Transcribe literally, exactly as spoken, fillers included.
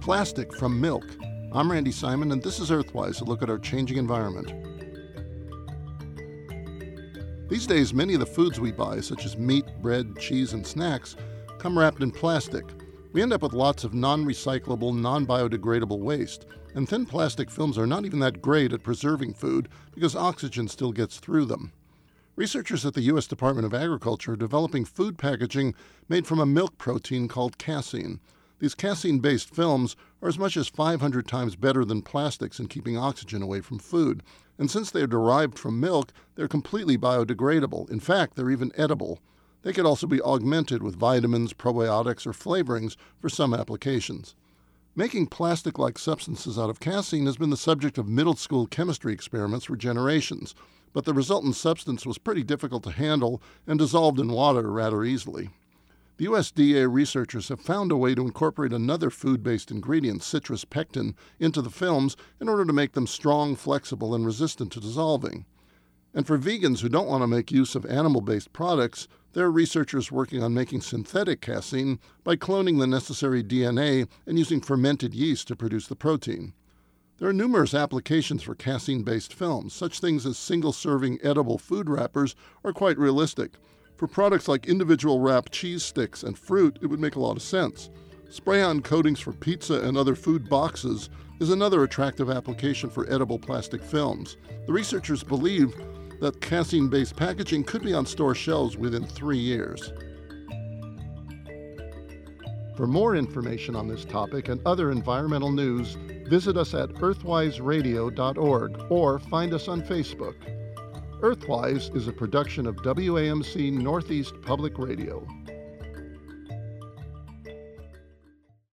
Plastic from milk. I'm Randy Simon, and this is Earthwise, a look at our changing environment. These days, many of the foods we buy, such as meat, bread, cheese, and snacks, come wrapped in plastic. We end up with lots of non-recyclable, non-biodegradable waste, and thin plastic films are not even that great at preserving food because oxygen still gets through them. Researchers at the U S Department of Agriculture are developing food packaging made from a milk protein called casein. These casein-based films are as much as five hundred times better than plastics in keeping oxygen away from food. And since they are derived from milk, they're completely biodegradable. In fact, they're even edible. They could also be augmented with vitamins, probiotics, or flavorings for some applications. Making plastic-like substances out of casein has been the subject of middle school chemistry experiments for generations, but the resultant substance was pretty difficult to handle and dissolved in water rather easily. The U S D A researchers have found a way to incorporate another food-based ingredient, citrus pectin, into the films in order to make them strong, flexible, and resistant to dissolving. And for vegans who don't want to make use of animal-based products, there are researchers working on making synthetic casein by cloning the necessary D N A and using fermented yeast to produce the protein. There are numerous applications for casein-based films. Such things as single-serving edible food wrappers are quite realistic. For products like individual wrapped cheese sticks and fruit, it would make a lot of sense. Spray-on coatings for pizza and other food boxes is another attractive application for edible plastic films. The researchers believe that casein-based packaging could be on store shelves within three years. For more information on this topic and other environmental news, visit us at earthwise radio dot org or find us on Facebook. Earthwise is a production of W A M C Northeast Public Radio.